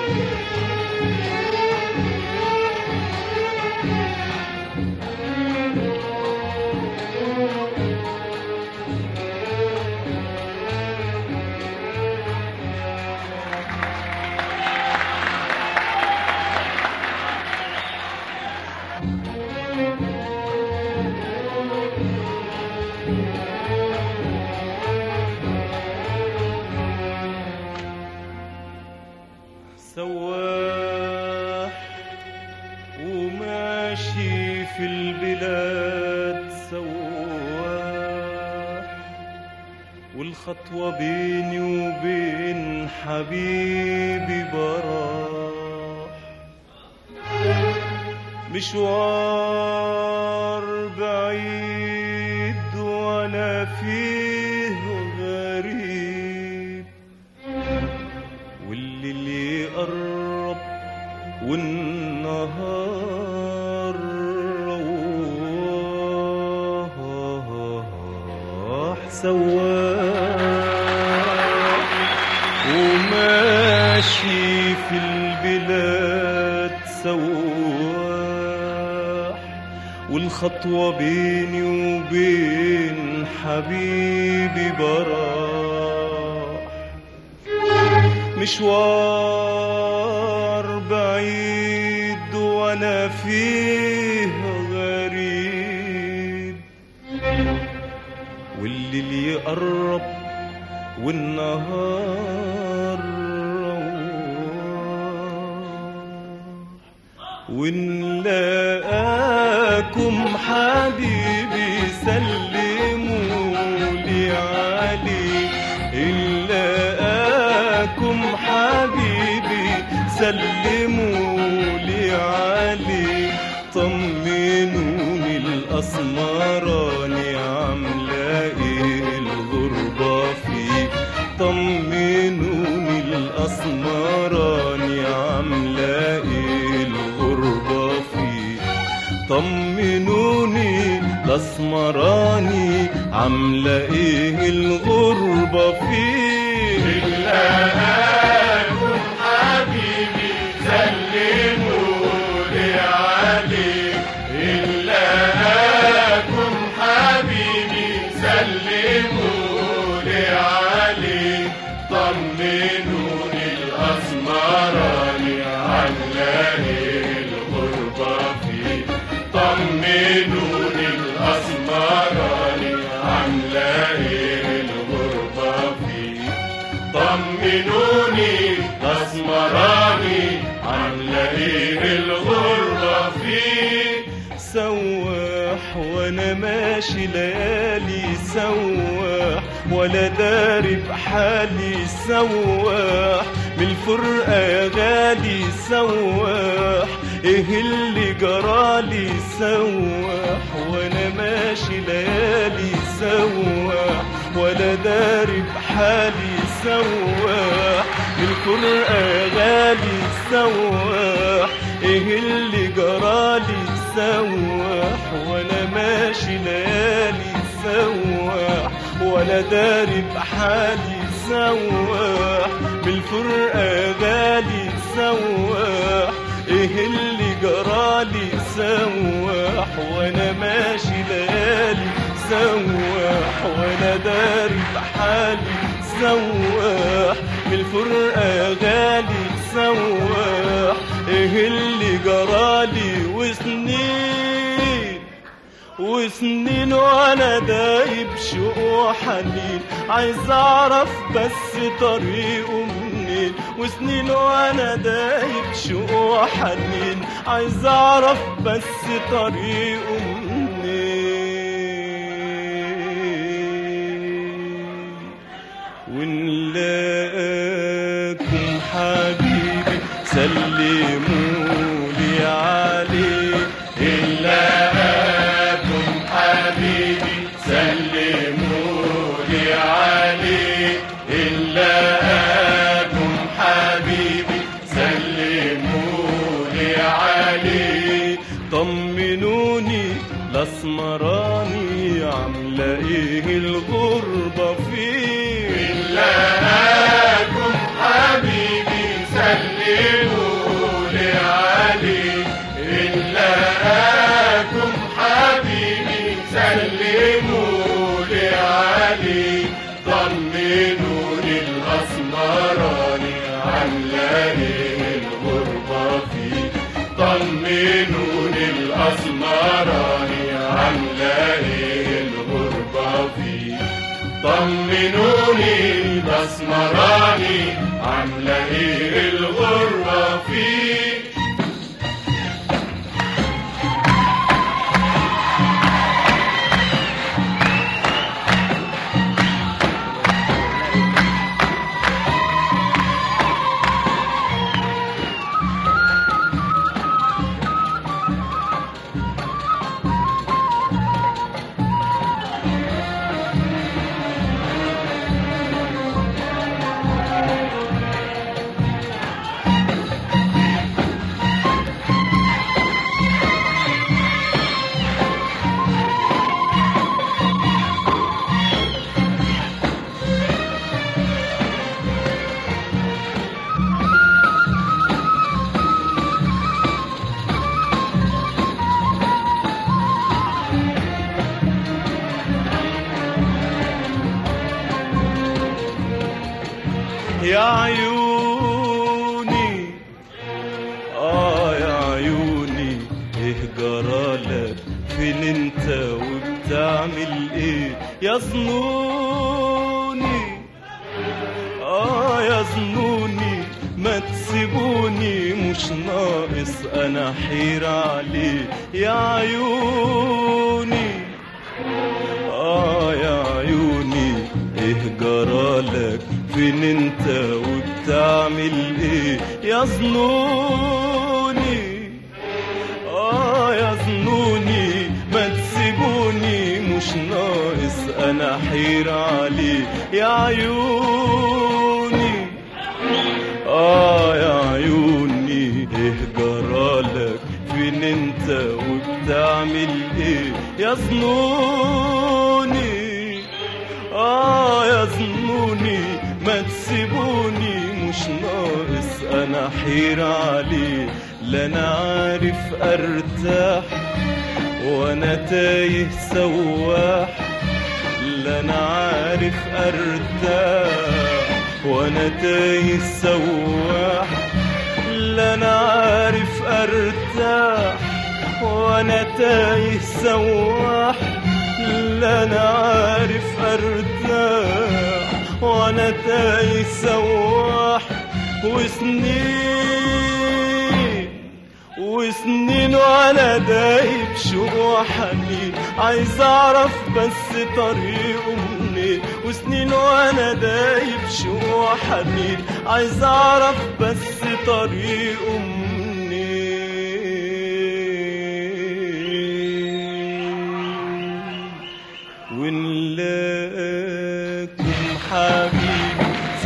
سواح وماشي في البلاد سواح، والخطوة بيني وبين حبيبي براح، مشوار بعيد وانا فيه غريب، والليل يقرب والنهار رواح، سواح وماشي في البلاد سواح، والخطوة بيني وبين حبيبي براح، مشوار بعيد وانا فيه غريب، والليل يقرب والنهار رواح، ونلاقاكم حبيبي سلمولي عليه، نلاقاكم حبيبي سلمولي عليه، طمنوني الأسمراني عاملة ايه الغربة فيه، طمنوني الأسمراني عاملة ايه الغربة فيه، طمنوني الأسمراني عاملة ايه الغربة فيه، نلاقاكم حبيبي سلمولي عليه، نلاقاكم حبيبي سلمولي عليه، طمنوني الأسمراني عاملة ايه الغربة فيه، طمنوني الأسمراني عاملة ايه الغربة فيه، طمنوني الأسمراني عاملة ايه الغربة فيه، سواح وانا ماشي ليالي سواح، ولا داري بحالي سواح، من الفرقة يا غالي سواح، ايه اللي جرالي سواح، وانا ماشي ليالي سواح، ولا داري بحالي سواح، من الفرقة يا غالي سواح، ايه اللي جرالي سواح، وانا ماشي ليالي سواح، ولا داري بحالي سواح، بالفرقة يا غالي سواح، ايه اللي جرالي سواح، وانا ماشي ليالي سواح، وانا داري بحالي سواح، بالفرقة يا غالي سواح، ايه اللي جرالي، وسنين وانا دايب شوق وحنين، عايز اعرف بس طريقه منين، وسنين وانا دايب شوق وحنين، عايز اعرف بس طريقه منين، ونلاقاكم حبيبي سلمولي عليه، نلاقاكم حبيبي سلمولي عليه، نلاقاكم حبيبي سلمولي عليه، طمنوني الأسمراني عاملة ايه الغربة فيه، نلاقاكم حبيبي سلمولي سلموا لي عليه، إن لقاكم حبيبي سلموا لي عليه. طمنوني الأسمراني عاملة إيه الغربة فيه، طمنوني الأسمراني عاملة إيه الغربة فيه، طمنوني الأسمراني عاملة إيه الغربة فيه. يا عيوني يا عيوني ايه جرالك، فين انت وبتعمل ايه يا ظنوني، يا ظنوني ما تسيبوني مش ناقص انا حير عليه. يا عيوني يا عيوني ايه جرالك، فين انت وبتعمل ايه يا ظنوني، يا ظنوني ما تسيبوني مش ناقص انا حير عليه. يا عيوني يا عيوني ايه جرالك، فين انت وبتعمل ايه يا ظنوني، يا ظنوني ما تسيبوني مش ناقص انا حير عليه. لا انا عارف ارتاح وانا تايه سواح، لا انا عارف ارتاح وانا تايه سواح، لا انا عارف ارتاح وانا تايه سواح، لا انا عارف ارتاح وانا تايه سواح. وسنين وانا دايب شوق وحنين، عايز اعرف بس طريقه منين. وسنين وانا دايب شوق وحنين، عايز اعرف بس طريقه منين. ونلاقيكم حبيبي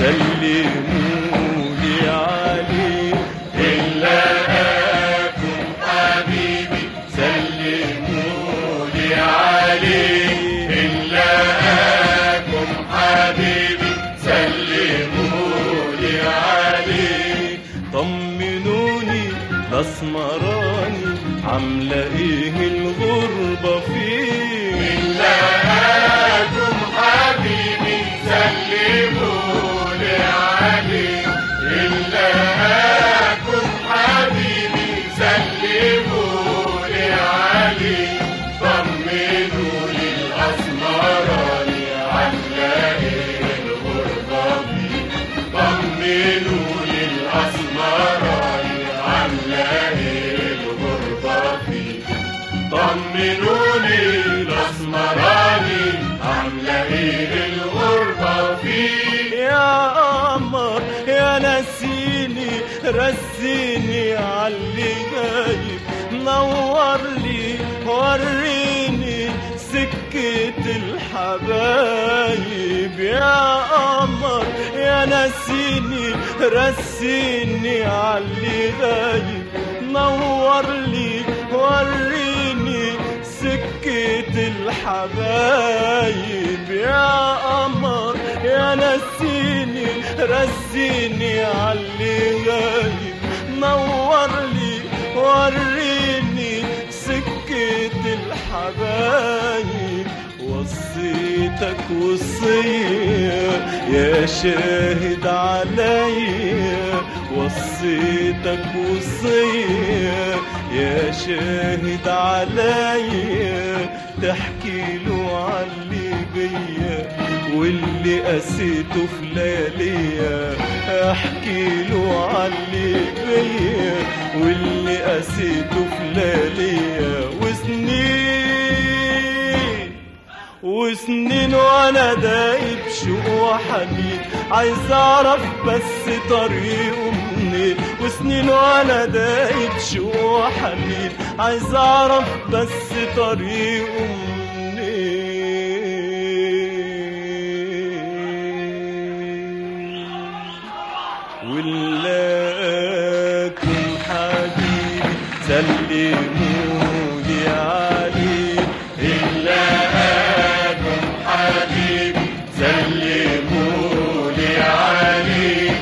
سلمولي عليه، إن لقاكم حبيبي سلموا لي عليه، إن لقاكم حبيبي سلموا لي عليه. طمنوني الاسمراني عامله ايه الغربه فيه، إن لقاكم حبيبي سلموا لي عليه، إن لقاكم حبيبي سلموا لي عليه. طمنوا لي الأسمراني عاملة إيه الغربة فيه، طمنوا لي الأسمراني عاملة إيه الغربة فيه، طمنوني الأسمراني عاملة إيه الغربة فيه. يا قمر يا نسيني رسيني عاللي غايب، نور لي وريني سكة الحبايب. يا قمر يا نسيني رسيني عاللي غايب، نور لي وريني سكة الحبايب. يا قمر يا نسيني رسيني عاللي غايب، غايب وصيتك وصية يا شاهد عليا، وصيتك وصية يا شاهد عليا، تحكي له عاللي بيا واللي قسيته في لياليا، احكي له عاللي بيا واللي قسيته في لياليا. وسنين وانا دايب شوق وحنين، عايز اعرف بس طريقه منين. وسنين وانا دايب شوق وحنين، عايز اعرف بس طريقه منين. ولاكم حبيبي سلمولي عليه، إلاكم حبيبي سلمولي عليه،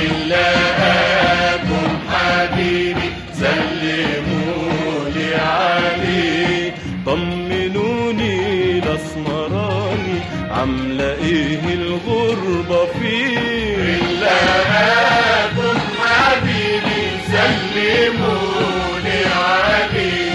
إلاكم حبيبي سلمولي عليه. طمنوني الاسمراني عامله ايه الغربه فيه، إلاكم حبيبي سلمولي عليه،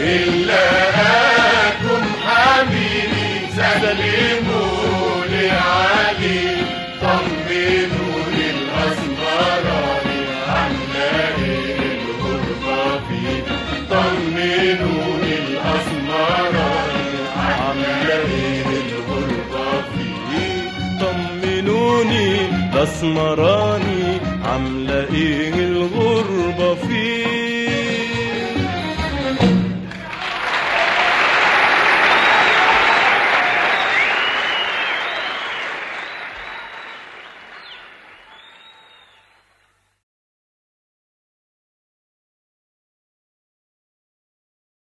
إلاكم حبيبي سلمولي عليه. طمنوني الأسمراني عاملة إيه الغربة فيه، طمنوني الأسمراني عاملة إيه الغربة فيه. طمنوني الاسمراني عامله ايه